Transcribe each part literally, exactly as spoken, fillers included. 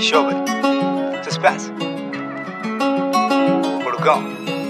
Show Suspense Burgão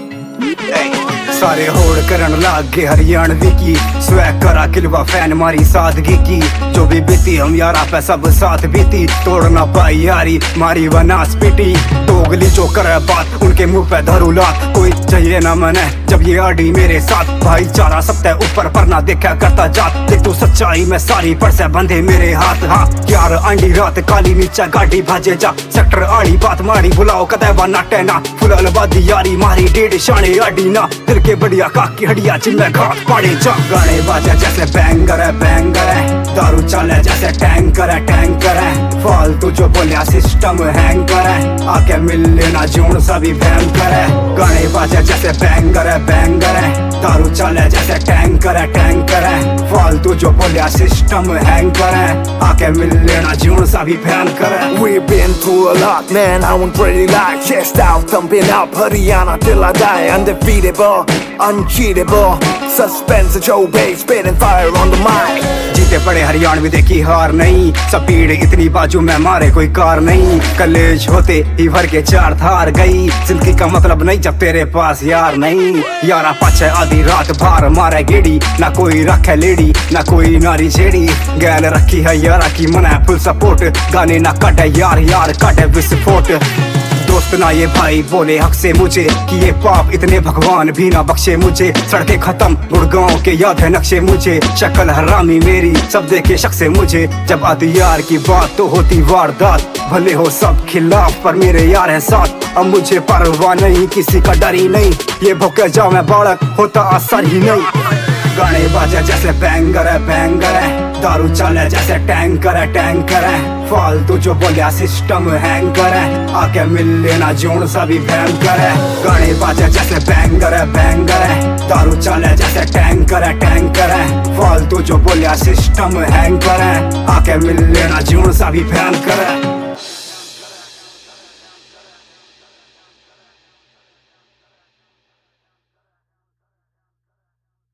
Hey सारे होड़ करन लाग के हरियाणवी की स्वैग करा किलवा फैन मारी सादगी की जो भी बीती हम यारा पे सब साथ बीती तोड़ना पाई यारी मारी वनास पीटी दोगली जो करे बात उनके मुंह पे धरू लात कोई चाहिए ना मने जब ये आड़ी मेरे साथ भाईचारा सबसे ऊपर पर ना देखा करता जात देख तू सच्चाई में सारी पर से बंधे मेरे हाथ हाँ यार आंडी रात काली नीचा गाड़ी भाजे जा सेक्टर आड़ी बात मारी बुलाओ कदे बना टेना फुलल बादी यारी मारी डेढ़ शाने आड़ी ना दिल के बढ़िया काकी हड़िया जिनमें घाट पाड़े जा गाने बाजे जैसे बैंगर है बैंगर है दारू चले जैसे टैंकर है टैंकर है फालतू जो बोलिया सिस्टम हैंकर है आके मिल लेना जोन सभी भयंकर है गाने बाजे जैसे बैंगर है बैंगर है दारू चले जैसे टैंकर है टैंकर है फालतू जो बोलिया सिस्टम हैंकर है आके मिल लेना जोन सभी भयंकर है We've been through a lot, man, I won't really lie. Chest out, thumping up, Haryana till I die. Undefeatable, uncheatable. Suspense a Joe Bay, spitting fire on the mic. जीते पड़े हरियाणवी देखी हार नहीं सब भीड़ इतनी बाजू में मारे कोई कार नहीं कलेज होते ही भर के चार थार गई जिंदगी का मतलब नहीं जब तेरे पास यार नहीं यारा पाछे आधी रात बाहर मारे गेड़ी ना कोई रखे लेडी ना कोई नारी छेड़ी गैल रखी है यारा की मना फुल सपोर्ट गाने ना काटे यार यार काटे विस्फोट दोस्त ना ये भाई बोले हक से मुझे कि ये पाप इतने भगवान भी ना बख्शे मुझे सड़कें खत्म गुड़गांव के याद है नक्शे मुझे शक्ल हरामी मेरी सब देखे शक से मुझे जब आती यार की बात तो होती वारदात भले हो सब खिलाफ पर मेरे यार है साथ अब मुझे परवाह नहीं किसी का डर ही नहीं ये भूखे जाओ मैं बालक होता असर ही नहीं गाने बाजे जैसे बैंगर है बैंगर है दारू चले जैसे टैंकर है टैंकर है फालतू जो बोलिया सिस्टम हैंकर है आके मिल लेना जोन सभी भयंकर है गाने बाजे जैसे बैंगर है बैंगर है दारू चले जैसे टैंकर है टैंकर है फालतू जो बोलिया सिस्टम हैंकर है आके मिल लेना जोन सभी भयंकर है